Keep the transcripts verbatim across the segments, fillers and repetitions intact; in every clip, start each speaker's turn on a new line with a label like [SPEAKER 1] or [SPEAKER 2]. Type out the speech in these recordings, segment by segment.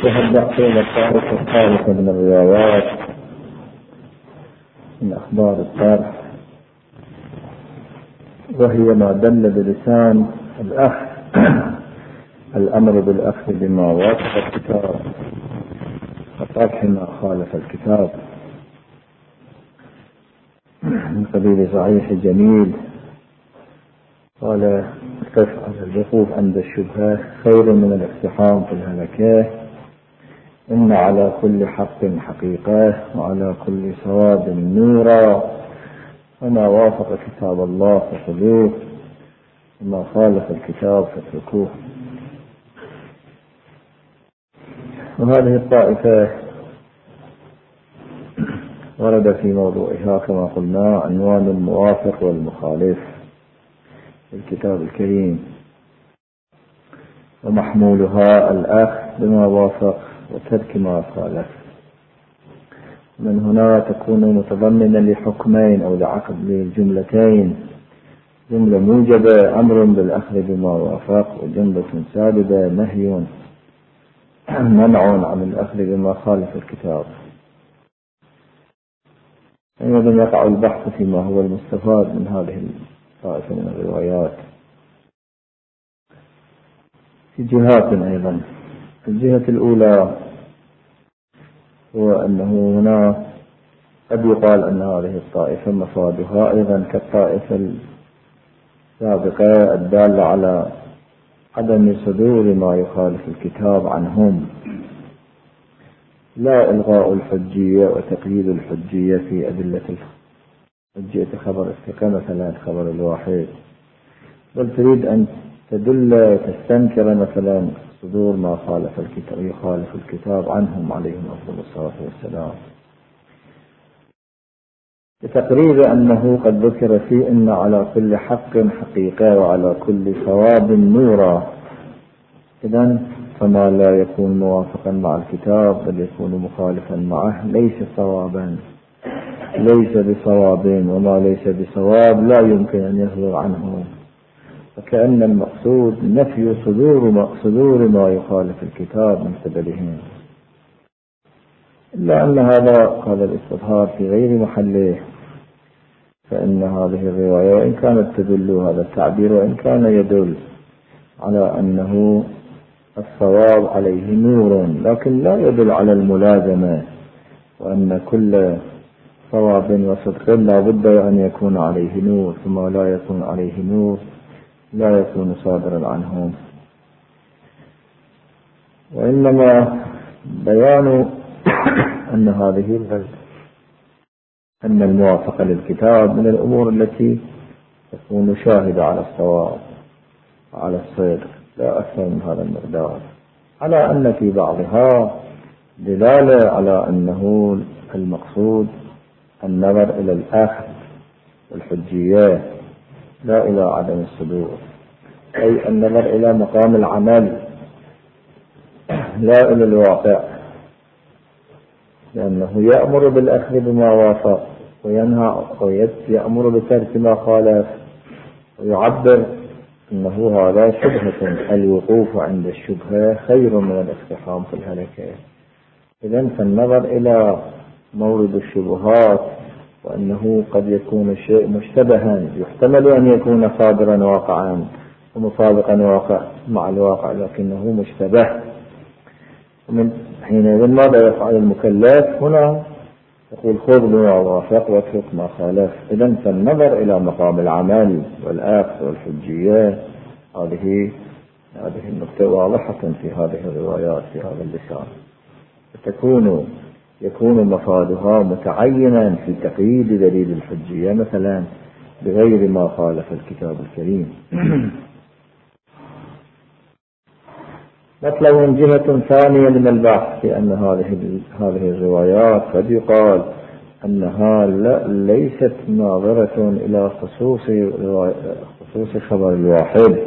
[SPEAKER 1] تهدأت إلى الطائفة الثالثة من الروايات من أخبار الطرح، وهي ما دل بلسان الأخذ الأمر بالأخذ بما وافق الكتاب وترك ما خالف الكتاب من قبيل صحيح جميل. قال القف على الوقوف عند الشبهات خير من الاقتحام في الهلكات، إن على كل حق حقيقة وعلى كل صواب نورا، وما وافق كتاب الله فخذوه وما خالف الكتاب فاتركوه. وهذه الطائفة ورد في موضوعها كما قلنا عنوان الموافق والمخالف في الكتاب الكريم، ومحمولها الأخذ بما وافق وترك ما خالف. من هنا تكون متضمنة لحكمين أو لعقد للجملتين، جملة موجبة أمر بالأخذ بما وافق، وجملة سالبة نهي منع عن الأخذ بما خالف الكتاب. أيضا يقع البحث فيما هو المستفاد من هذه الطائفة من الروايات في جهات أيضا. الجهة الأولى هو أنه هنا قد يقال أن هذه الطائفة مفادها أيضا كالطائفة السابقة الدالة على عدم صدور ما يخالف الكتاب عنهم، لا إلغاء الحجية وتقييد الحجية في أدلة الحجية خبر الثقة مثلا خبر الواحد، بل تريد أن تدل تستنكر مثلا صدور ما خالف الكتاب يخالف الكتاب عنهم عليهم أفضل الصلاة والسلام، لتقرير أنه قد ذكر فيه إن على كل حق حقيقة وعلى كل صواب نورا. إذن فما لا يكون موافقا مع الكتاب بل يكون مخالفا معه ليس صوابا، ليس بصواب، وما ليس بصواب لا يمكن أن يصدر عنه، فكأن المقصود نفي صدور ما, صدور ما يخالف الكتاب من قبلهم. إلا أن هذا قال الاستظهار في غير محله، فإن هذه الرواية وإن كانت تدل هذا التعبير وإن كان يدل على أنه الصواب عليه نور، لكن لا يدل على الملازمة، وأن كل صواب وصدق لا بد أن يكون عليه نور، ثم لا يكون عليه نور لا يكون صادرا عنهم. وإنما بيان أن هذه أن الموافقة للكتاب من الأمور التي تكون شاهدة على الصواب وعلى الصدق، لا أكثر من هذا المقدار، على أن في بعضها دلالة على أنه المقصود النظر إلى الأخذ والحجية لا إلى عدم الصدور، أي النظر إلى مقام العمل لا إلى الواقع، لأنه يأمر بالأخذ بما وافق وينهى ويأمر بترك ما خالف، ويعبر أنه هذا شبهة، الوقوف عند الشبهة خير من الاقتحام في الهلكة. إذن فالنظر إلى مورد الشبهات وأنه قد يكون الشيء مشتبها يحتمل أن يكون صادرا واقعا ومطابقا واقع مع الواقع لكنه مشتبه، ومن حينئذ ماذا يفعل المكلف؟ هنا يقول خذ ما وافق واترك ما خالف. إذن فالنظر إلى مقام العمل والأخذ والحجية هذه هذه النقطة واضحة في هذه الروايات في هذا اللسان، فتكون يكون مفادها متعينا في تقييد دليل الحجية مثلا بغير ما خالف الكتاب الكريم. مطلب جهة ثانية من البحث في أن هذه هذه الروايات قد يقال أنها ليست ناظرة إلى خصوص خصوص خبر الواحد،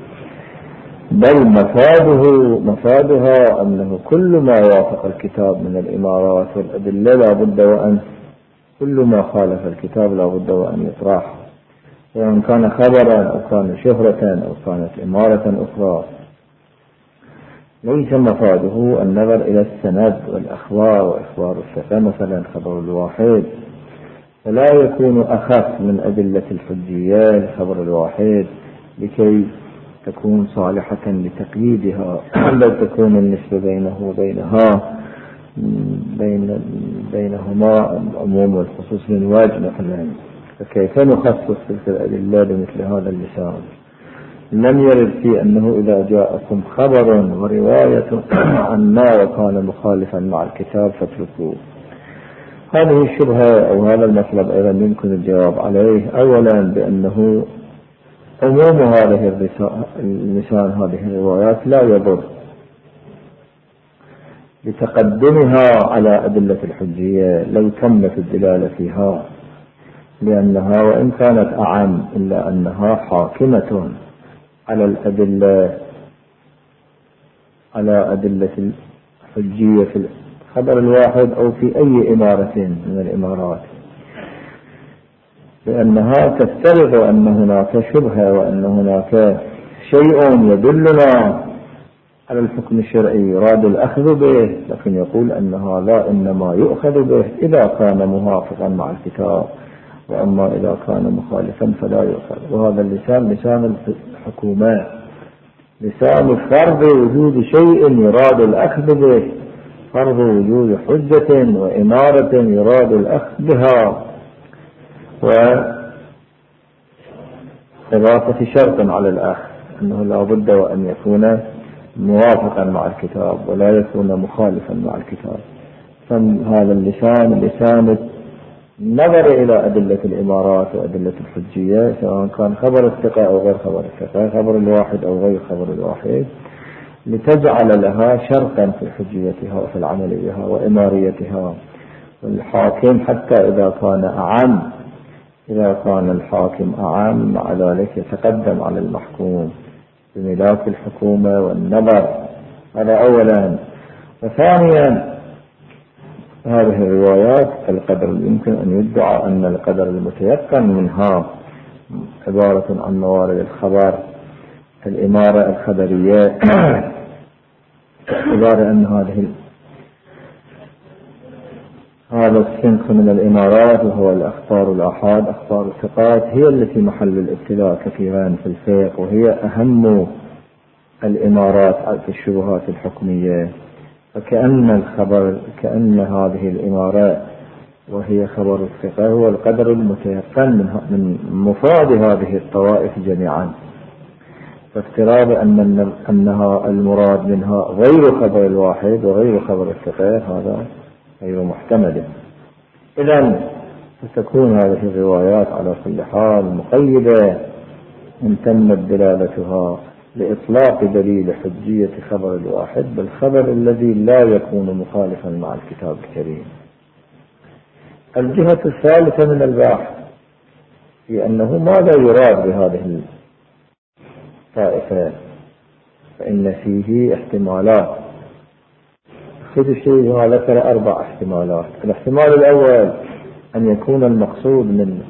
[SPEAKER 1] بل مفاده مفادها أنه كل ما وافق الكتاب من الإمارات والأدلة لا بد وأن كل ما خالف الكتاب لا بد وأن يطرح، وإن كان خبرا أو كان شهرة أو كانت إمارة أخرى. ليس مفاده النظر إلى السند والأخبار وإخبار الثقة مثلا خبر الواحد، فلا يكون أخف من أدلة الحجية خبر الواحد لكي تكون صالحة لتقييدها، بل تكون النسبة بينه وبينها بين بينهما العموم والخصوص من واجب مثلا. فكيف نخصص تلك الأدلة بمثل هذا اللسان؟ لم يرد في أنه إذا جاءكم خبر ورواية عنا وكان مخالفا مع الكتاب فاتركوه. هذه الشبهة أو هذا المطلب أيضا يمكن الجواب عليه. أولا بأنه عموم هذه اللسان هذه الروايات لا يضر لتقدمها على أدلة الحجية لو تمت الدلالة فيها، لأنها وإن كانت أعم إلا أنها حاكمة على الأدلة على أدلة الحجية في الخبر الواحد أو في أي إمارة من الإمارات، لأنها تفترض أن هناك شبهة وأن هناك شيء يدلنا على الحكم الشرعي يراد الأخذ به، لكن يقول أن هذا إنما يؤخذ به إذا كان موافقا مع الكتاب، وأما إذا كان مخالفا فلا يؤخذ. وهذا اللسان لسان الحكومة، لسان فرض وجود شيء يراد الأخذ به، فرض وجود حجة وإمارة يراد الأخذ بها، وإضافة شرط على الأخذ أنه لا بد وأن يكون موافقا مع الكتاب ولا يكون مخالفا مع الكتاب. فهذا اللسان لسان نظر إلى أدلة الإمارات وأدلة الحجية، سواء كان خبر الثقة أو غير خبر الثقة، خبر الواحد أو غير خبر الواحد، لتجعل لها شرطا في حجيتها وفي العمل بها وإماريتها. والحاكم حتى إذا كان أعم إذا كان الحاكم أعم مع ذلك يتقدم على المحكوم بملاك الحكومة والنظر. هذا أولا. وثانيا هذه الروايات القدر يمكن أن يدعى أن القدر المتيقن منها عبارة عن موارد الخبر الإمارة الخبرية، عبارة أن هذه هذا الصنف من الإمارات وهو الأخبار الآحاد أخبار الثقات هي التي محل الابتلاء كثيرا في الفقه، وهي أهم الإمارات في الشبهات الحكمية. فكأن الخبر كأن هذه الإمارات وهي خبر الثقة هو القدر المتيقن من مفاد هذه الطوائف جميعا. فافتراض أن أنها المراد منها غير خبر الواحد وغير خبر الثقة هذا غير محتمل. إذن فتكون هذه الروايات على كل حال مقيدة إن تمت دلالتها لإطلاق دليل حجية خبر الواحد بالخبر الذي لا يكون مخالفا مع الكتاب الكريم. الجهة الثالثة من البحث هي أنه ماذا يراد بهذه الطائفة، فإن فيه احتمالات. خذ الشيء ما ذكر أربع احتمالات. الاحتمال الأول أن يكون المقصود من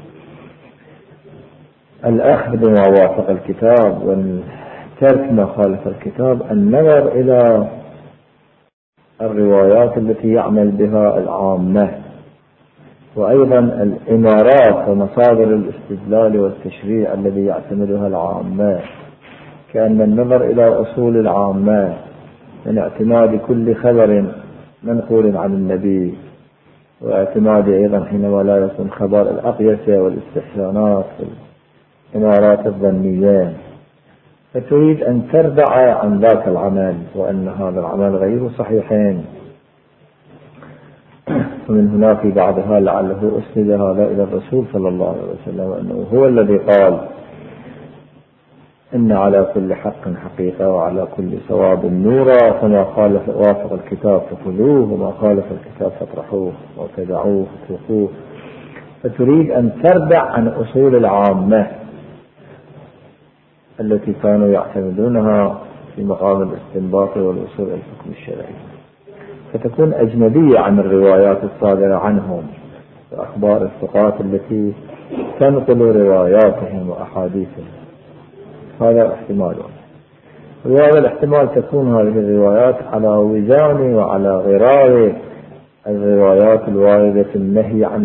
[SPEAKER 1] الأخذ بما وافق الكتاب والترك ما خالف الكتاب النظر إلى الروايات التي يعمل بها العامة، وأيضا الإمارات ومصادر الاستدلال والتشريع الذي يعتمدها العامة، كأن النظر إلى أصول العامة من اعتماد كل خبر منقول عن النبي، واعتماد أيضا حينما لا يكون خبر الأقيسة والاستحسانات والإمارات الظنية. فتريد أن تردع عن ذاك العمل وأن هذا العمل غير صحيحين. ومن هنا في بعضها لعله أسند هذا إلى الرسول صلى الله عليه وسلم أنه هو الذي قال إن على كل حق حقيقة وعلى كل صواب نورا، فما خالف وافق الكتاب فخذوه وما خالف الكتاب فاطرحوه وتدعوه فاتركوه. فتريد أن تردع عن أصول العامة التي كانوا يعتمدونها في مقام الاستنباط والوصول إلى الحكم الشرعي، فتكون أجنبية عن الروايات الصادرة عنهم وأخبار الثقات التي تنقل رواياتهم وأحاديثهم. هذا احتمال. وهذا الاحتمال تكون هذه الروايات على وزان وعلى غرار الروايات الواردة في النهي عن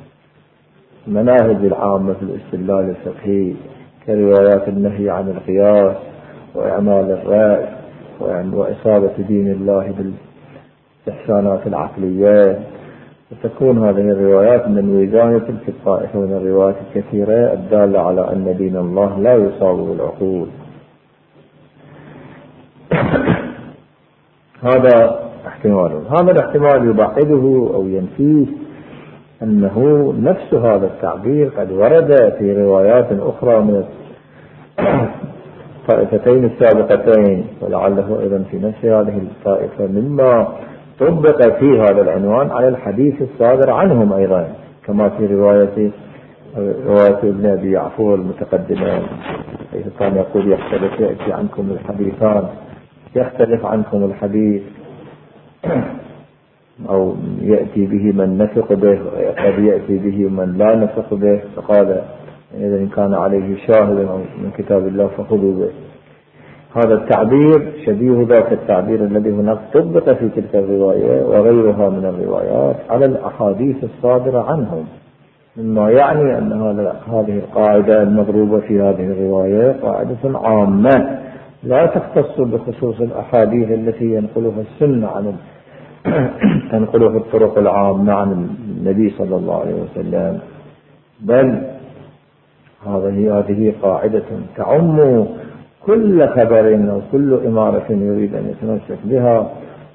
[SPEAKER 1] مناهج العامة في الاستدلال الفقهي، كروايات النهي عن القياس وإعمال الرأي وإصابة دين الله بالإحسانات العقلية. وتكون هذه الروايات من وزان تلك الطائفة من الروايات الكثيرة الدالة على أن دين الله لا يصاب بالعقول. هذا احتمال. هذا الاحتمال يبعده أو ينفيه أنه نفس هذا التعبير قد ورد في روايات أخرى من الطائفتين السابقتين، ولعله أيضا في نفس هذه الطائفة مما طبق في هذا العنوان على الحديث الصادر عنهم أيضا، كما في رواية رواية ابن أبي يعفور المتقدمة، حيث كان يقول يختلف يأتي عنكم الحديثان، يختلف عنكم الحديث أو يأتي به من نثق به وقد يأتي به من لا نثق به، فقال إذا إن كان عليه شاهد من كتاب الله فخذوا به. هذا التعبير شبيه ذاك التعبير الذي هناك طبق في تلك الرواية وغيرها من الروايات على الأحاديث الصادرة عنهم، مما يعني أن هذه القاعدة المضروبة في هذه الرواية قاعدة عامة لا تختص بخصوص الأحاديث التي ينقلها السنة عن تنقله الطرق العامة عن النبي صلى الله عليه وسلم، بل هذه هذه قاعدة تعم كل خبر أو كل إمارة يريد أن يتمسك بها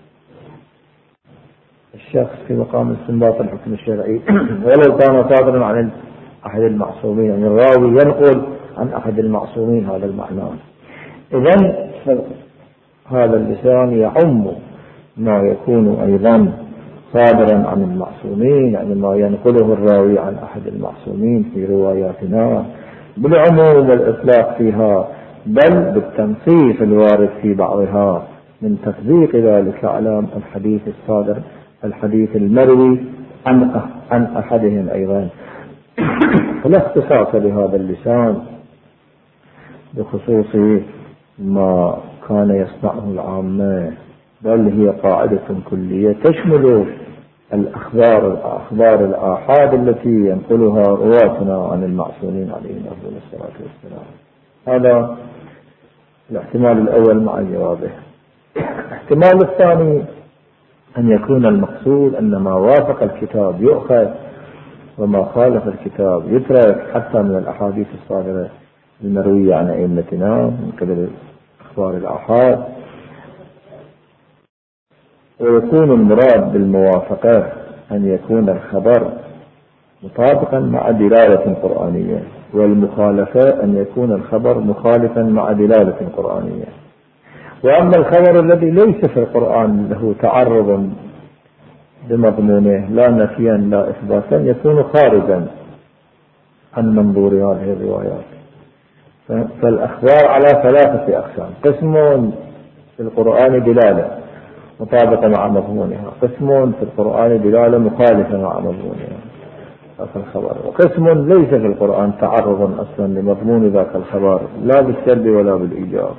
[SPEAKER 1] الشخص في مقام استنباط الحكم الشرعي ولو كان صادرا عن أحد المعصومين، يعني الراوي ينقل عن أحد المعصومين هذا المعنى. إذن هذا اللسان يعم ما يكون أيضا صادرا عن المعصومين، يعني ما ينقله الراوي عن أحد المعصومين في رواياتنا بالعموم والإطلاق فيها، بل بالتنصيص الوارد في بعضها من تطبيق ذلك على الحديث الصادر الحديث المروي عن عن أحدهم أيضا. فلا اختصاص لهذا اللسان بخصوص ما كان يصنعه العامة، بل هي قاعدة كلية تشمل الأخبار الأخبار الآحاد التي ينقلها رواتنا عن المعصومين عليهم أفضل الصلاة والسلام. هذا الاحتمال الأول مع جوابه. الاحتمال الثاني أن يكون المقصود أن ما وافق الكتاب يؤخذ وما خالف الكتاب يترك، حتى من الأحاديث الصادرة المروية عن أئمتنا من قبل أخبار الآحاد. ويكون المراد بالموافقة أن يكون الخبر مطابقا مع دلالة قرآنية، والمخالفة أن يكون الخبر مخالفا مع دلالة قرآنية. وأما الخبر الذي ليس في القرآن له تعرض بمضمونه لا نفيا لا إثباتا يكون خارجا عن منظور هذه الروايات. فالأخبار على ثلاثة أقسام: قسم في القرآن دلالة مطابقة مع مضمونها، قسم في القرآن دلالة مخالفة مع مضمونها ذاك الخبر، وقسم ليس في القرآن تعرضا أصلا لمضمون ذاك الخبر لا بالسلب ولا بالإيجاب.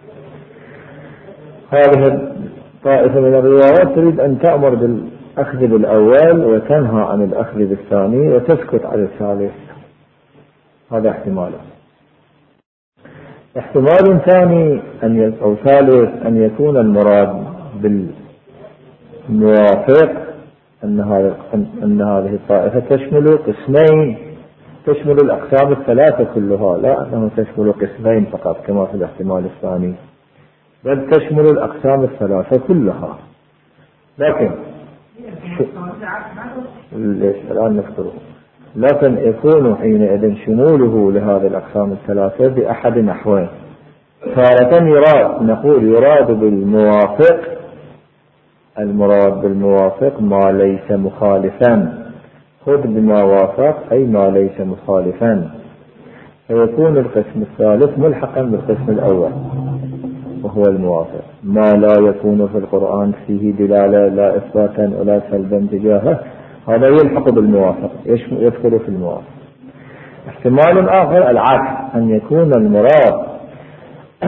[SPEAKER 1] هذه طائفة من الروايات تريد أن تأمر بالأخذ بالأول وتنهى عن الأخذ بالثاني وتسكت على الثالث. هذا احتمال. احتمال ثاني أن أو ثالث أن يكون المراد بالموافق أن هذه أن هذه الطائفة تشمل قسمين، تشمل الأقسام الثلاثة كلها، لا أنه تشمل قسمين فقط كما في الاحتمال الثاني، بل تشمل الأقسام الثلاثة كلها. لكن ليش الآن نذكره، لكن يكون حينئذ شموله لهذه الأقسام الثلاثة بأحد نحوين. تارة يراد نقول يراد بالموافق، المراد بالموافق ما ليس مخالفا، خذ بما وافق أي ما ليس مخالفا، فيكون القسم الثالث ملحقا بالقسم الأول وهو الموافق. ما لا يكون في القرآن فيه دلالة لا إثباتا ولا سلبا تجاهه هذا يلحق بالموافق، يدخل في الموافق. احتمال آخر العكس، أن يكون المراد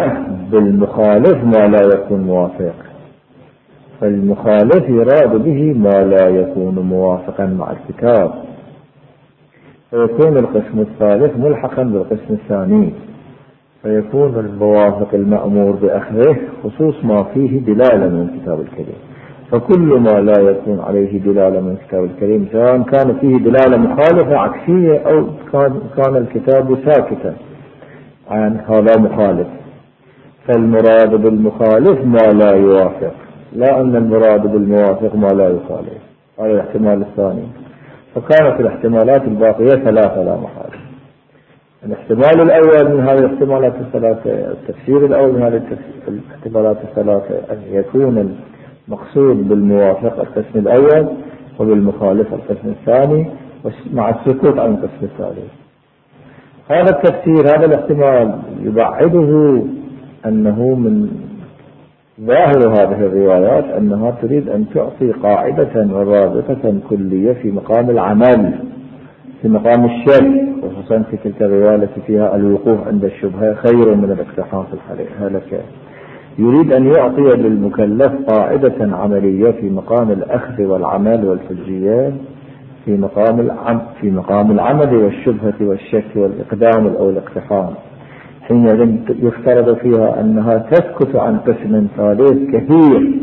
[SPEAKER 1] بالمخالف ما لا يكون موافق، فالمخالف يراد به ما لا يكون موافقا مع الكتاب، فيكون القسم الثالث ملحقا بالقسم الثاني، فيكون الموافق المأمور بأخذه خصوص ما فيه دلالة من الكتاب الكريم. فكل ما لا يكون عليه دلالة من الكتاب الكريم سواء كان فيه دلالة مخالفة عكسية أو كان الكتاب ساكتا عن هذا مخالف، فالمراد بالمخالف ما لا يوافق، لا أن المراد بالموافق ما لا يخالف. هذا الاحتمال الثاني. فكانت الاحتمالات الباقية ثلاثة لا محالة. الاحتمال الأول من هذه الاحتمالات الثلاثة، التفسير الأول من هذه الاحتمالات الثلاثة، أن يكون المقصود بالموافق القسم الأول وبالمخالف القسم الثاني مع السكوت عن القسم الثالث. هذا التفسير، هذا الاحتمال يبعده أنه من ظاهر هذه الروايات أنها تريد أن تعطي قاعدة ورابطة كلية في مقام العمل، في مقام الشك، خصوصا في تلك الرواية التي فيها الوقوف عند الشبهة خير من الاقتحام في الهلكة. يريد أن يعطي للمكلف قاعدة عملية في مقام الأخذ والعمل والحجية، في مقام العم في مقام العمل والشبهة والشك والإقدام أو الاقتحام، حينئذ يفترض فيها أنها تسكت عن قسم ثالث كثير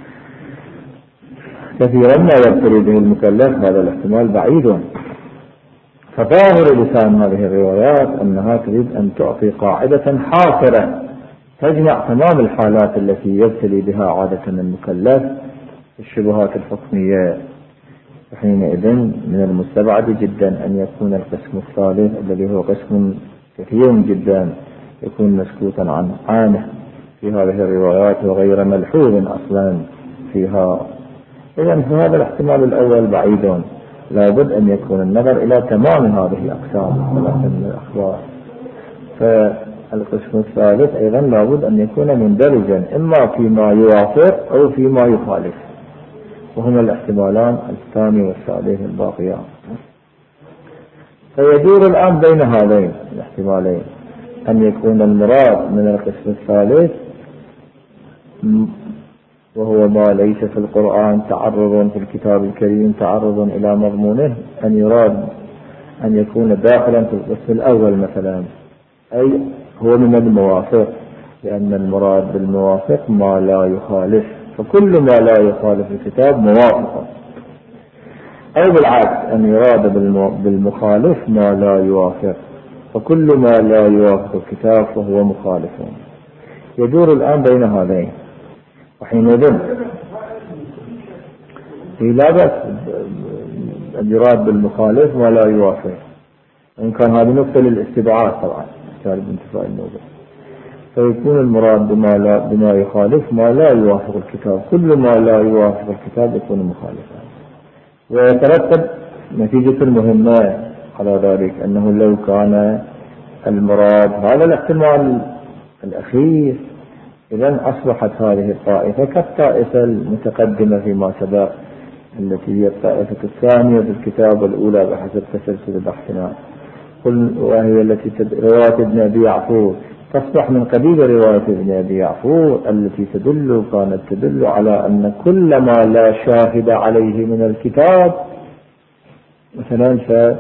[SPEAKER 1] كثيرا ما يبتلي به المكلف. هذا الاحتمال بعيد. فظاهر لسان هذه الروايات أنها تريد أن تعطي قاعدة حاصرة تجمع تمام الحالات التي يبتلي بها عادة المكلف الشبهات الحكمية. حينئذ من المستبعد جدا أن يكون القسم الثالث الذي هو قسم كثير جدا يكون مسكوتا عن عنه في هذه الروايات وغير ملحوظ أصلا فيها. إذن هذا الاحتمال الأول بعيد. لابد أن يكون النظر إلى تمام هذه الأقسام من الأخبار. فالقسم الثالث أيضا لابد أن يكون مندرجا إما فيما يوافق أو فيما يخالف، وهما الاحتمالان الثاني والثالث الباقيان. فيدور الآن بين هذين الاحتمالين أن يكون المراد من القسم الثالث وهو ما ليس في القرآن تعرض في الكتاب الكريم تعرض إلى مضمونه، أن يراد أن يكون داخلا في القسم الأول مثلا، أي هو من الموافق، لأن المراد بالموافق ما لا يخالف، فكل ما لا يخالف الكتاب موافق. أو بالعكس أن يراد بالمخالف ما لا يوافق، فكل ما لا يوافق الكتاب فهو مخالف. يدور الآن بين هذين. وحينئذ لا بأس أن يراد بالمخالف ما لا يوافق، إن كان هذه نقطة للاستبعاد طبعا جانب انتفاء النوبة، فيكون المراد بما, لا بما يخالف ما لا يوافق الكتاب، كل ما لا يوافق الكتاب يكون مخالفا. ويترتب نتيجة مهمة على ذلك أنه لو كان المراد هذا الاحتمال الأخير، إذن أصبحت هذه الطائفة كالطائفة المتقدمة فيما سبق التي هي الطائفة الثانية بالكتاب والأولى بحسب تسلسل بحثنا، وهي التي رواية ابن أبي يعفور تصبح من قبيل رواية ابن أبي يعفور التي تدل كانت تدل على أن كل ما لا شاهد عليه من الكتاب مثلا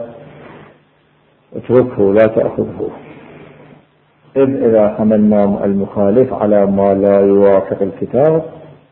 [SPEAKER 1] فاتركه لا تأخذه، إذ إذا حملنا المخالف على ما لا يوافق الكتاب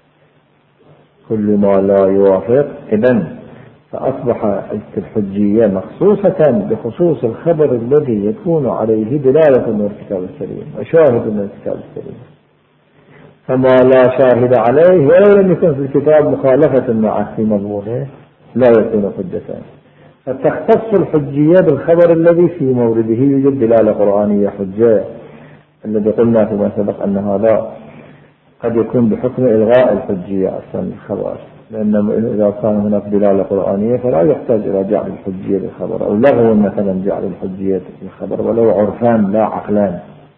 [SPEAKER 1] كل ما لا يوافق، إذن فأصبح الحجية مخصوصة بخصوص الخبر الذي يكون عليه دلالة من الكتاب الكريم وشاهد من الكتاب الكريم، فما لا شاهد عليه ولو لم يكن في الكتاب مخالفة معه في مضمونه لا يكون حجة. فتختص الحجية بالخبر الذي في مورده يوجد دلالة قرآنية حجة، الذي قلنا فيما سبق أن هذا قد يكون بحكم إلغاء الحجية أصلا الخبر، لأن إذا كان هناك دلالة قرآنية فلا يحتاج إلى جعل الحجية للخبر، أو لغو مثلا جعل الحجية للخبر ولو عرفان لا عقلان.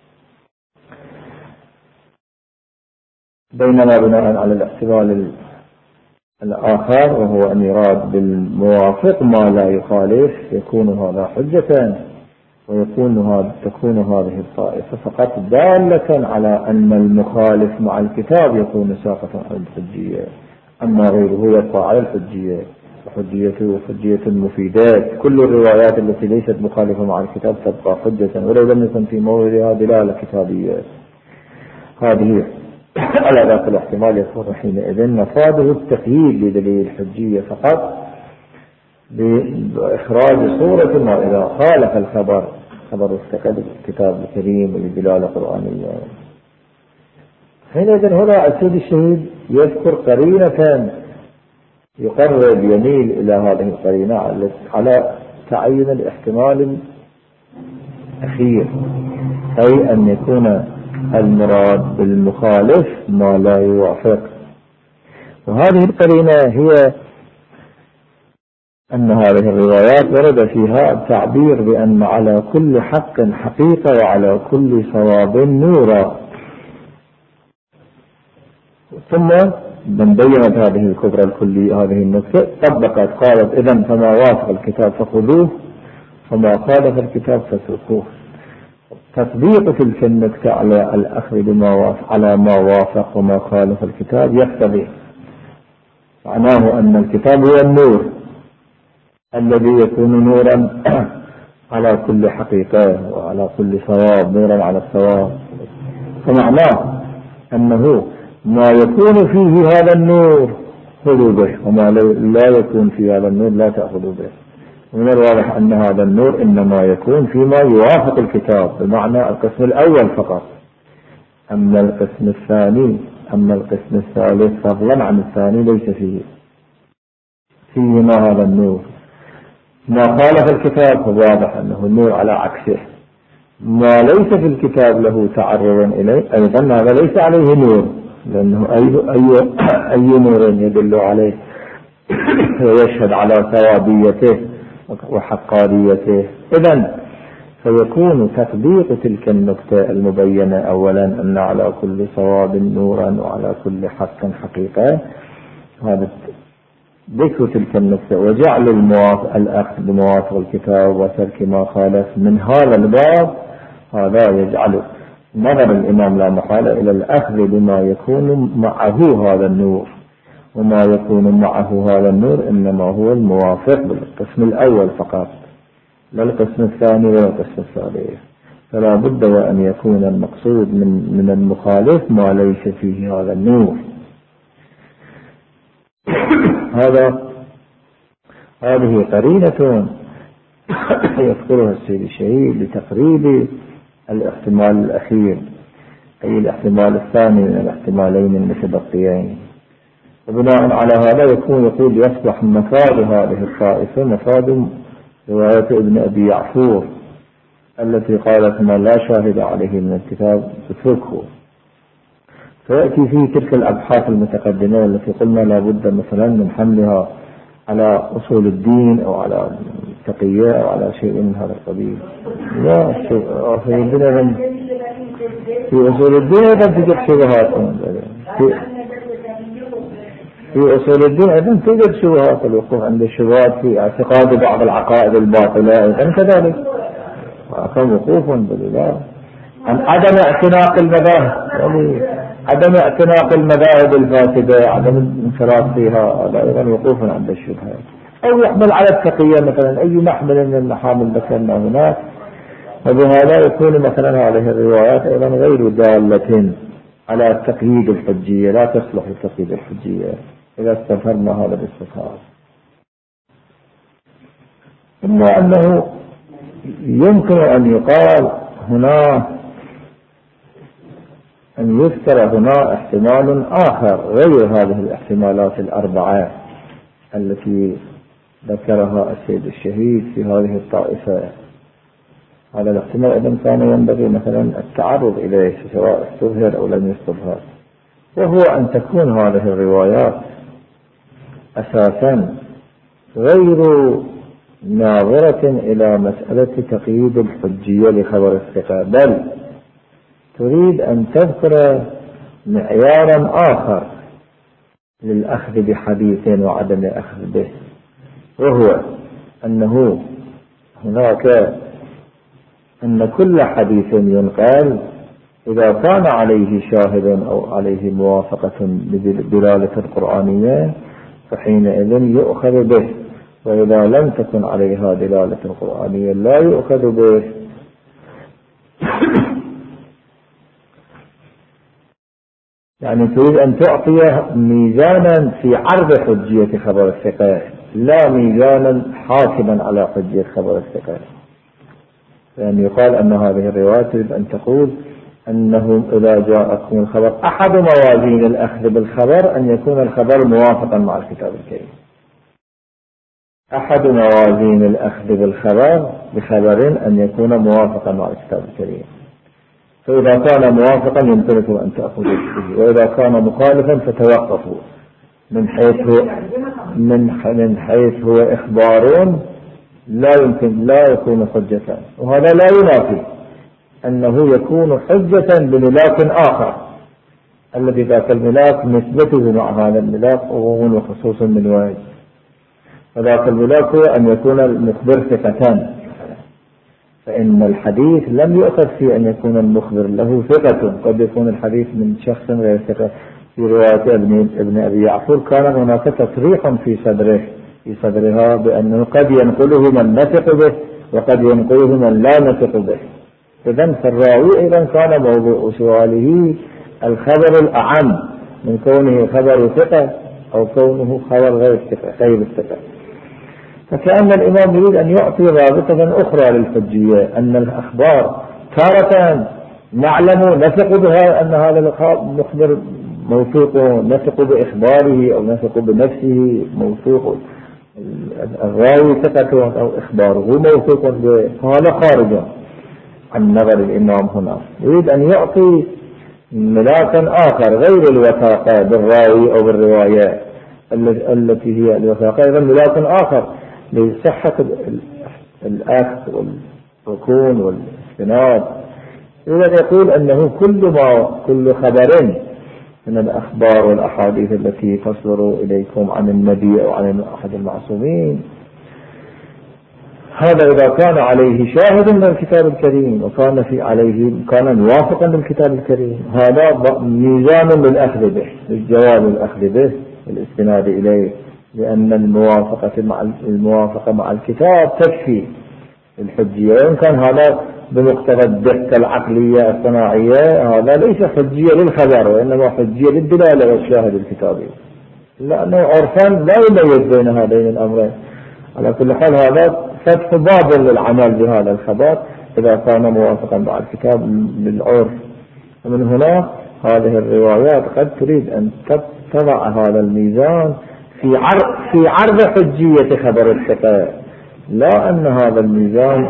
[SPEAKER 1] بينما بناء على الاحتمال الآخر وهو أن يراد بالموافق ما لا يخالف يكون هذا حجة، ويكون هذا تكون هذه الطائفة فقط دالة على أن المخالف مع الكتاب يكون ساقطا عن الحجية، أما غيره يبقى على الحجية، وحجيته حجية المفيدات. كل الروايات التي ليست مخالفة مع الكتاب تبقى حجة ولو لم يكن في موردها دلالة كتابية. هذه على ذاك الاحتمال يكون حينئذ مفاده التقييد لدليل الحجية فقط بإخراج صورة ما إذا خالف الخبر خبر استقل الكتاب الكريم بدلالة قرآنية. حينئذ هنا السيد الشهيد يذكر قرينة يقرب يميل إلى هذه القرينة على تعيين الاحتمال الأخير، أي أن يكون المراد بالمخالف ما لا يوافق. وهذه القرينة هي أن هذه الروايات ورد فيها التعبير بأن على كل حق حقيقة وعلى كل صواب نورا. ثم من بينت هذه الكبرى الكلية هذه النكتة طبقت قالت إذن فما وافق الكتاب فخذوه وما خالف الكتاب فاتركوه. تطبيق تلك النكتة على الأخذ بما وافق على ما وافق وما خالف الكتاب يقتضي معناه أن الكتاب هو النور الذي يكون نورا على كل حقيقة وعلى كل صواب، نورا على الصواب. فمعناه أنه ما يكون فيه هذا النور خذوا به وما لا يكون في هذا النور لا تأخذوا به. ومن الواضح أن هذا النور إنما يكون فيما يوافق الكتاب بمعنى القسم الأول فقط. أما القسم الثاني أما القسم الثالث فضلا عن الثاني ليس فيه فيما هذا النور. ما خالف الكتاب فواضح أنه النور على عكسه. ما ليس في الكتاب له تعرض إليه أيضا هذا ليس عليه نور، لأنه أي, أي, أي نور يدل عليه ويشهد على ثوابيته وحقانيته. إذن فيكون تطبيق تلك النكتة المبينة أولا أن على كل صواب نورا وعلى كل حق حقيقة، هذا ذكر تلك النكتة وجعل الموافق الأخذ بموافق الكتاب وترك ما خالف من هذا الباب، هذا يجعل نظر الإمام لا محالة إلى الأخذ بما يكون معه هذا النور، وما يكون معه هذا النور إنما هو الموافق بالقسم الأول فقط لا القسم الثاني ولا القسم الثالث. فلا بد وأن يكون المقصود من من المخالف ما ليس فيه هذا النور. هذا هذه قرينة يذكرها السيد الشهيد لتقريب الاحتمال الأخير، أي الاحتمال الثاني من الاحتمالين المتبقيين. وبناء على هذا يكون يقول يصبح مفاد هذه الطائفة مفاد رواية ابن أبي يعفور التي قالت ما لا شاهد عليه من الكتاب اتركه. فيأتي فيه تلك الأبحاث المتقدمة التي قلنا لا بد مثلا من حملها على أصول الدين أو على التقية أو على شيء من هذا القبيل. لا في الدين في أصول الدين أيضا توجد شبهات، في في أصول الدين أيضا توجد شبهات، الوقوف عند الشبهات في اعتقاد بعض العقائد الباطلة أيضا كذلك، وكان وقوف بالله عن عدم اعتناق المذاهب، يعني عدم اعتناق المذاهب الفاسدة، عدم الانفراد فيها، هذا أيضا وقوف عند الشبهات. أو يحمل على التقية مثلا أي محمل من المحامل ذكرنا هناك، وبهذا يكون مثلا هذه الروايات أيضا غير دالة على التقييد الحجية، لا تصلح لتقييد الحجية إذا استفهمنا هذا الاستفهام. إلا أنه يمكن أن يقال هنا أن يذكر هنا احتمال آخر غير هذه الاحتمالات الأربعة التي ذكرها السيد الشهيد في هذه الطائفة. هذا الاحتمال إذن كان ينبغي مثلا التعرض إليه سواء استظهر أو لم يستظهر، وهو أن تكون هذه الروايات أساسا غير ناظرة إلى مسألة تقييد الحجية لخبر الثقة، بل تريد أن تذكر معيارا آخر للأخذ بحديث وعدم الأخذ به، وهو أنه هناك أن كل حديث ينقال إذا كان عليه شاهد أو عليه موافقة بدلالة قرآنية فحينئذ يؤخذ به، وإذا لم تكن عليها دلالة قرآنية لا يؤخذ به. يعني تريد أن تعطي ميزانا في عرض حجية خبر الثقة، لا ميزانا حاكما على حجية خبر الثقة. يعني يقال أن هذه الرواية تريد أن تقول أنه إذا جاءكم الخبر أحد موازين الأخذ بالخبر أن يكون الخبر موافقا مع الكتاب الكريم. أحد موازين الأخذ بالخبر بخبر أن يكون موافقا مع الكتاب الكريم، فإذا كان موافقا يمكنكم أن تأخذوا به، وإذا كان مخالفا فتوقفوا من حيث هو من من حيث هو إخبار لا يمكن لا يكون حجة. وهذا لا ينافي أنه يكون حجة بملاك آخر الذي ذاك الملاك نسبته مع هذا الملاك وهو خصوص من واحد، فذاك الملاك هو أن يكون المخبر ثقة، فإن الحديث لم يؤخذ في أن يكون المخبر له ثقة، قد يكون الحديث من شخص غير ثقة. في رواية ابن, ابن أبي يعفور كان هناك تصريح في صدره في صدرها بأنه قد ينقله من نثق به وقد ينقله من لا نثق به. إذن فالراوي إذن كان موضوع سؤاله الخبر الأعم من كونه خبر ثقة أو كونه خبر غير ثقة غير الثقة. فكأن الإمام يريد أن يعطي رابطة أخرى للحجية، أن الأخبار تارة نعلم نثق بها أن هذا المخبر موثوق، نثق بإخباره أو نثق بنفسه موثوق، الراوي ثقة أو إخباره موثوق به، هذا خارج عن نظر الإمام هنا. يريد أن يعطي ملاكا آخر غير الوثاقة بالراوي أو بالرواية التي هي الوثاقة، إذا ملاك آخر لصحة الأخذ والركون والاستناد. إذا يقول أنه كل ما كل خبر من الأخبار والأحاديث التي تصدر إليكم عن النبي أو عن أحد المعصومين، هذا إذا كان عليه شاهد من الكتاب الكريم وكان في عليه كان موافقا للكتاب الكريم، هذا ميزان للأخذ به، للجواب الأخذ به والاستناد إليه، لأن الموافقة مع الموافقة مع الكتاب تكفي الحجية. وإن كان هذا بمقتضى الدقة العقلية الصناعية هذا ليس حجية للخبر وإنما حجية للدلالة والشاهد الكتابي، لأنه عرفا لا يميز بين هذين الأمرين. على كل حال هذا فتح باب للعمل بهذا الخبر إذا كان موافقا مع الكتاب للعرف. ومن هنا هذه الروايات قد تريد أن تضع هذا الميزان في عرض في عرض حجية خبر الثقة، لا أن هذا الميزان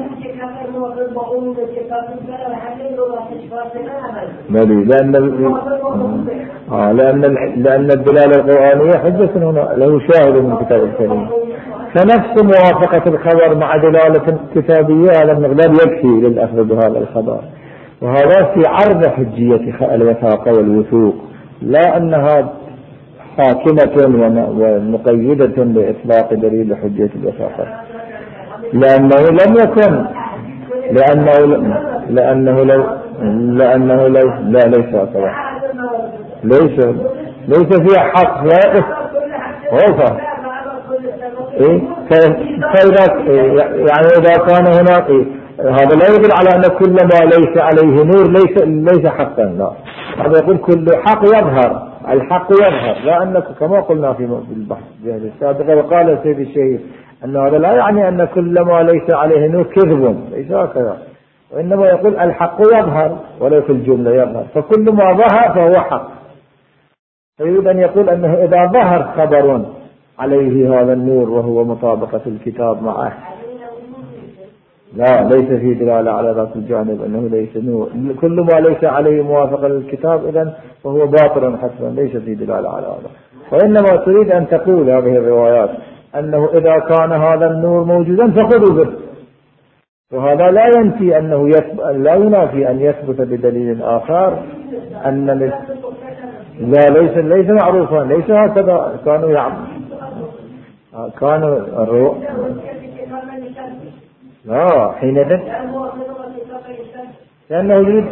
[SPEAKER 1] بلي لأن آه لأن لأن الدلالة القرآنية حجة هنا له شاهد من الكتاب الكريم، فنفس موافقة الخبر مع دلالة كتابية هذا المقدار يكفي للأخذ بهذا الخبر، وهذا في عرض حجية الوثاقة والوثوق، لا أنها حاكمة ومقيدة بإطلاق دليل حجية الوثاقة، لأنه لم يكن لأنه لأنه لو لأنه لو لا ليس أصلا ليس ليس فيها حق لا غلطة. إيه فإذا يعني إذا كان هناك إيه هذا لا يدل على أن كل ما ليس عليه نور ليس ليس حقا، لا، هذا يقول كل حق يظهر، الحق يظهر، لا أنك كما قلنا في البحث السابق وقال سيد الشيخ أن هذا لا يعني أن كل ما ليس عليه نور كذب، ليس هكذا، وإنما يقول الحق يظهر ولو في الجملة يظهر، فكل ما ظهر فهو حق. فيريد أن يقول أنه إذا ظهر خبر عليه هذا النور وهو مطابقة الكتاب معه، لا ليس فيه دلالة على ذات الجانب أنه ليس نور، كل ما ليس عليه موافقة للكتاب إذن فهو باطل حتما، ليس فيه دلالة على هذا. وإنما تريد أن تقول هذه الروايات أنه إذا كان هذا النور موجودا فخذوا به، وهذا لا ينفي أنه يثبت لا ينافي أن يثبت بدليل آخر أن لا ليس ليس معروفا، ليس هكذا كانوا يعملون، كانوا الرو لا حينئذ لأنه يريد.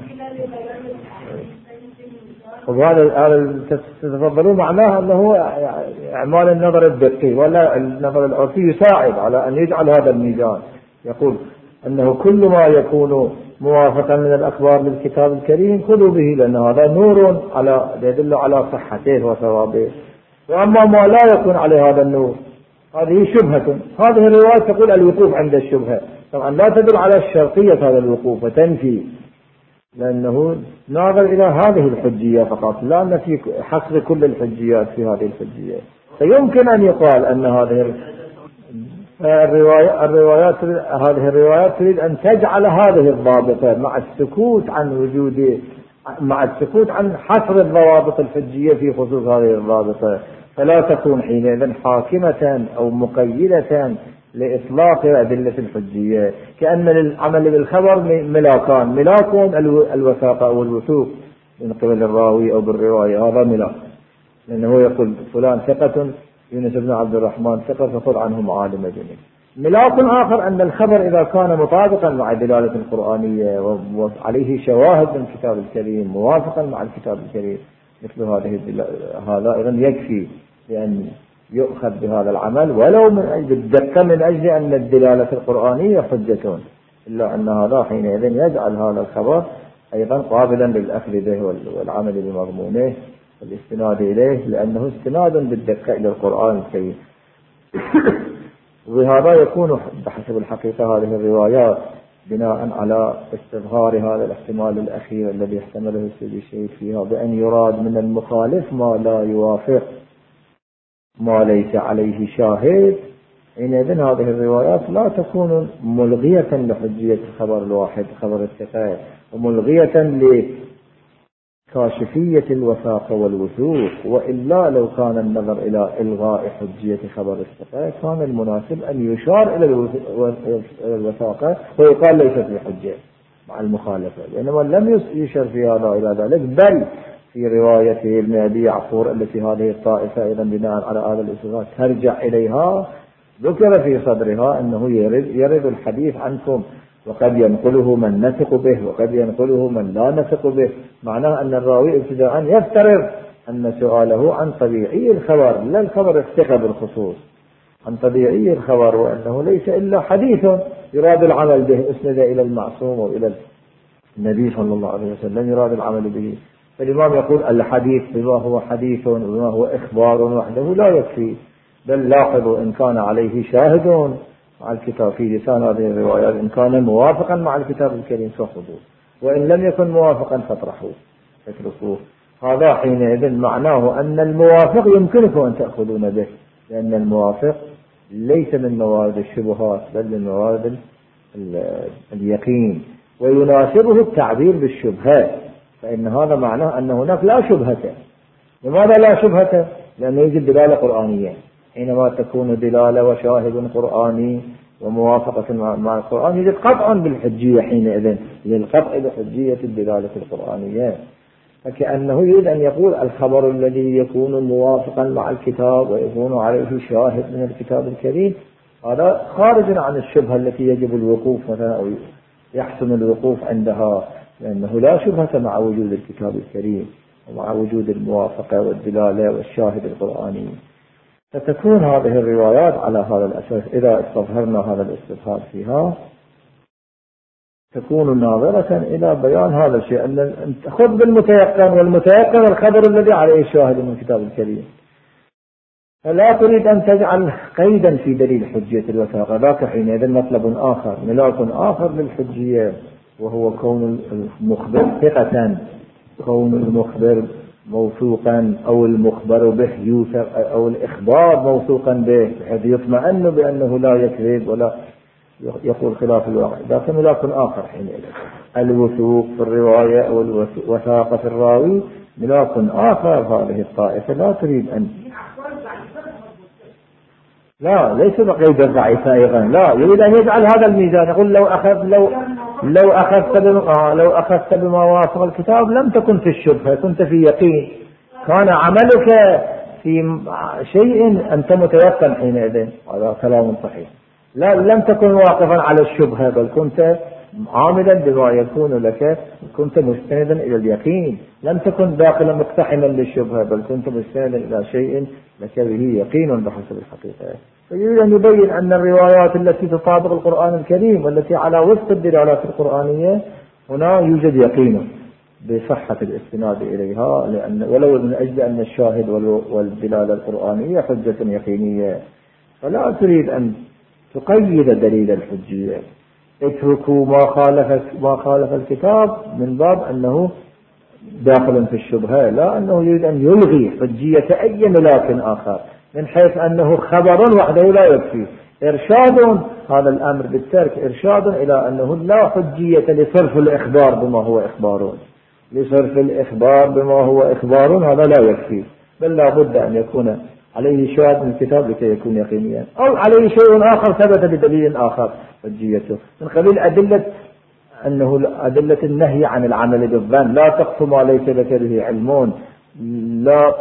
[SPEAKER 1] وهذا تتفضلون معناه أنه إعمال النظر الدقيق ولا النظر العرفي يساعد على أن يجعل هذا الميزان. يقول أنه كل ما يكون موافقا من الأخبار للكتاب الكريم خذوا به، لأن هذا نور على يدل على صحته وثوابه. وأما ما لا يكون عليه هذا النور هذه شبهة. هذه الرواية تقول الوقوف عند الشبهة، طبعا لا تدل على الشرطية هذا الوقوف وتنفي، لأنه ناظر إلى هذه الحجية فقط، لا نفي حصر كل الحجيات في هذه الحجية. فيمكن أن يقال أن هذه الروايات, الروايات هذه الروايات تريد أن تجعل هذه الضابطة مع السكوت عن وجود مع السكوت عن حصر الضوابط الحجية في خصوص هذه الضابطة، فلا تكون حينئذ حاكمة أو مقيدة لإطلاق أدلة الحجية، كأن للعمل بالخبر ملاكان، ملاك الوثاقة أو الوثوق من قبل الراوي أو بالرواية، هذا ملاك، لأنه يقول فلان ثقة يونس بن عبد الرحمن ثقة فخذ عنه معالم جميل. ملاك آخر أن الخبر إذا كان مطابقا مع دلالة القرآنية وعليه شواهد من الكتاب الكريم موافقا مع الكتاب الكريم مثل هذه هذا أيضا يكفي لأن يؤخذ بهذا العمل ولو من أجل الدقة، من أجل أن الدلالة القرآنية حجة، إلا أن هذا حينئذ يجعل هذا الخبر أيضا قابلا للأخذ به والعمل بمضمونه والاستناد إليه، لأنه استناد بالدقة إلى القرآن الكريم. وهذا يكون بحسب الحقيقة هذه الروايات بناء على استظهار هذا الاحتمال الأخير الذي احتمله السيد الشيخ فيها، بأن يراد من المخالف ما لا يوافق ما ليس عليه شاهد. حينئذ هذه الروايات لا تكون ملغية لحجية الخبر الواحد خبر الثقة، وملغية لكاشفية الوثاقة والوثوق، وإلا لو كان النظر إلى إلغاء حجية خبر الثقة كان المناسب أن يشار إلى الوثاقة ويقال ليست بحجة مع المخالفة، وإنما لم يشر في هذا إلى ذلك، بل في رواية ابن أبي عفور التي هذه الطائفة أيضا بناء على هذا الاستدلال ترجع إليها ذكر في صدرها أنه يرد, يرد الحديث عنكم وقد ينقله من نثق به وقد ينقله من لا نثق به، معناه أن الراوي ابتداء يفترض أن سؤاله عن طبيعي الخبر لا الخبر الثقة بالخصوص، عن طبيعي الخبر، وأنه ليس إلا حديث يراد العمل به أسند إلى المعصوم وإلى النبي صلى الله عليه وسلم يراد العمل به. فالإمام يقول الحديث بما هو حديث وما هو إخبار وحده لا يكفي، بل لاحظوا إن كان عليه شاهد مع الكتاب في لسان هذه الروايات، إن كان موافقا مع الكتاب الكريم فخذوه، وإن لم يكن موافقا فاطرحوه اتركوه. هذا حينئذ معناه أن الموافق يمكنكم أن تأخذون به، لأن الموافق ليس من موارد الشبهات بل من موارد اليقين، ويناسبه التعبير بالشبهات، فإن هذا معناه أن هناك لا شبهة. لماذا لا شبهة؟ لأنه يوجد دلالة قرآنية، حينما تكون دلالة وشاهد قرآني وموافقة مع القرآن يوجد قطع بالحجية حينئذ للقطع بحجية الدلالة القرآنية. فكأنه يريد أن يقول الخبر الذي يكون موافقا مع الكتاب ويكون عليه شاهد من الكتاب الكريم هذا خارج عن الشبهة التي يجب الوقوف مثلا أو يحسن الوقوف عندها، لأنه لا شبهة مع وجود الكتاب الكريم ومع وجود الموافقة والدلالة والشاهد القرآني. فتكون هذه الروايات على هذا الأساس إذا استظهرنا هذا الاستظهار فيها تكون ناظرة إلى بيان هذا الشيء، أن خذ بالمتيقن، والمتيقن الخبر الذي عليه شاهد من الكتاب الكريم، فلا تريد أن تجعل قيدا في دليل حجية الوثاقة، ذاك حينئذ مطلب آخر ملاك آخر للحجية، وهو كون المخبر ثقة، كون المخبر موثوقا أو المخبر به يوثق، أو الإخبار موثوقا به بحيث يطمئن بأنه لا يكذب ولا يقول خلاف الواقع، ذاك ملاك آخر حينئذ. الوثوق في الرواية أو الوثاقة في الراوي ملاك آخر. هذه الطائفة لا تريد أن لا ليس بقيد الضعيف أيضا، لا يريد أن يجعل هذا الميزان، يقول لو أخذ لو لو أخذت بما لو أخذت بما وافق الكتاب لم تكن في الشبهة، كنت في يقين، كان عملك في شيء أنت متيقن حينئذ، هذا كلام صحيح. لا لم تكن واقفا على الشبهة بل كنت عاملا بما يكون لك، كنت مستندا إلى اليقين، لم تكن داخلا مقتحما للشبهة، بل كنت مستندا إلى شيء لك به يقين بحسب الحقيقة. فيريد أن يبين أن الروايات التي تطابق القرآن الكريم والتي على وفق الدلالات القرآنية هنا يوجد يقين بصحة الاستناد إليها، لأن ولو من أجل أن الشاهد والدلالة القرآنية حجة يقينية، فلا تريد أن تقيد دليل الحجية. اتركوا ما خالف ما خالف الكتاب من باب أنه داخل في الشبهة، لا أنه يريد أن يلغي حجية أي ملاك آخر، من حيث أنه خبر وحده لا يكفي. إرشاد هذا الأمر بالترك إرشاد إلى أنه لا حجية لصرف الإخبار بما هو إخبار، لصرف الإخبار بما هو إخبار هذا لا يكفي، بل لا بد أن يكون عليه شاهد من الكتاب لكي يكون يقينيا، أو عليه شيء آخر ثبت بدليل آخر حجيته، من قبيل أدلة أنه أدلة النهي عن العمل بالظن، لا تقف ما ليس لك به علم، لا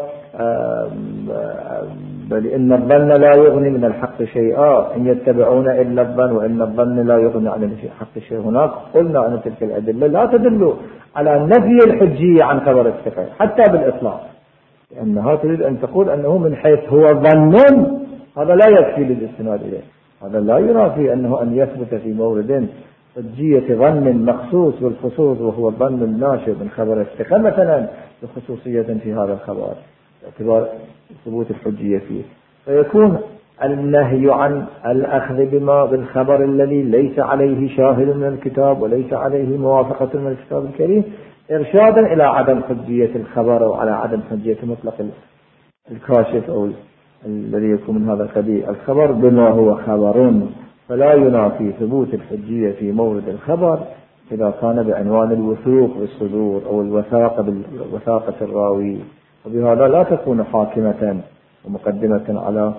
[SPEAKER 1] بل إن الظن لا يغني من الحق شيئا، إن يتبعون إلا الظن وإن الظن لا يغني عن الحق شيء. هناك قلنا أن تلك الأدلة لا تدل على نفي الحجية عن خبر الثقة حتى بالإطلاق، لأنها تريد أن تقول أنه من حيث هو ظن هذا لا يكفي للاستناد إليه، هذا لا ينافي أنه أن يثبت في مورد حجية ظن مخصوص بالخصوص وهو الظن الناشئ من خبر الثقة مثلا بخصوصية في هذا الخبر باعتبار ثبوت الحجية فيه، فيكون النهي عن الأخذ بما بالخبر الذي ليس عليه شاهد من الكتاب وليس عليه موافقة من الكتاب الكريم إرشادا إلى عدم حجية الخبر أو على عدم حجية مطلق الكاشف أو الذي يكون من هذا القبيل الخبر بما هو خبر، فلا ينافي ثبوت الحجية في مورد الخبر إذا كان بعنوان الوثوق بالصدور أو الوثاقة بالوثاقة الراوي، وبهذا لا تكون حاكمة ومقدمة على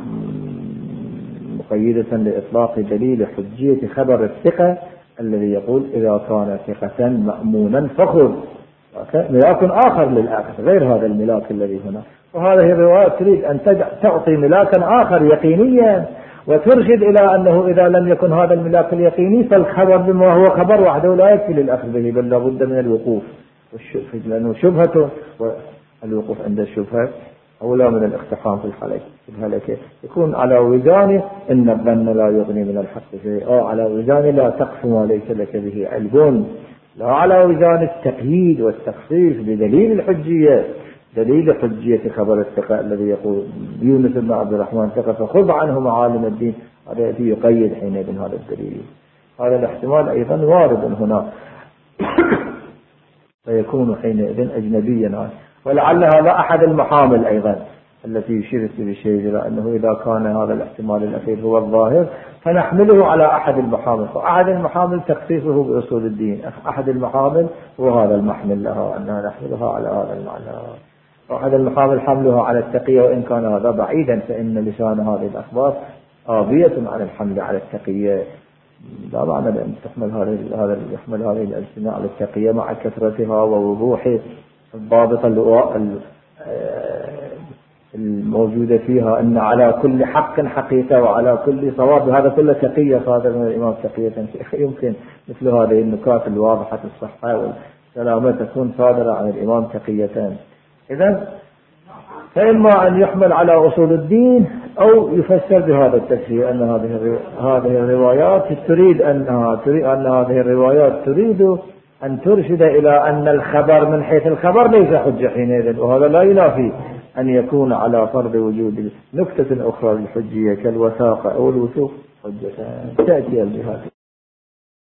[SPEAKER 1] مقيدة لإطلاق دليل حجية خبر الثقة الذي يقول إذا كان ثقة مأمونا فخذ، ملاك آخر للآخر غير هذا الملاك الذي هنا. وهذه الرواية تريد أن تعطي ملاكا آخر يقينيا وترشد إلى أنه إذا لم يكن هذا الملاك اليقيني فالخبر بما هو خبر وحده لا يكفي للأخذ به، بل لابد من الوقوف، لأنه شبهة والوقوف عند الشبهة أولى من الاقتحام في الحلقة. يكون على وزان إن الظن لا يغني من الحق شيء، أو على وزان لا تقف ما ليس لك به علم، لا على وزان التقييد والتخصيص بدليل الحجية، دليل حجية خبر الثقة الذي يقول يونس بن عبد الرحمن ثقة فخذ عنه معالم الدين، هذا يأتي يقيد حينئذ هذا الدليل. هذا الاحتمال أيضا وارد هنا فيكون حينئذ أجنبيا، ولعل هذا أحد المحامل أيضا التي يشير بشيء إلى أنه إذا كان هذا الاحتمال الأخير هو الظاهر فنحمله على أحد المحامل، فأحد المحامل تخصيصه بأصول الدين، أحد المحامل هو هذا المحمل لها أنها نحملها على هذا المعنى، وأحد المحامل حملها على التقية وإن كان هذا بعيدا، فإن لسان هذه الأخبار آبية عن الحمل على التقية، لا معنى لأن تحمل هذه هذا يحمل هذه الألسنة على التقية مع كثرتها ووضوح الضابط الموجودة فيها أن على كل حق حقيقة وعلى كل صواب، هذا كله تقية صادر من الإمام تقية. يمكن مثل هذه النكات الواضحة الصحة والسلامة تكون صادرة عن الإمام تقيتان. إذن فإما أن يحمل على أصول الدين أو يفسر بهذا التفسير أن هذه هذه الروايات تريد أنها تريد أن هذه الروايات تريد أن ترشد إلى أن الخبر من حيث الخبر ليس حجة حينئذ، وهذا لا ينافي أن يكون على فرض وجود نكتة أخرى للحجية كالوثاقة أو الوثوق حجة تأتي الجهات.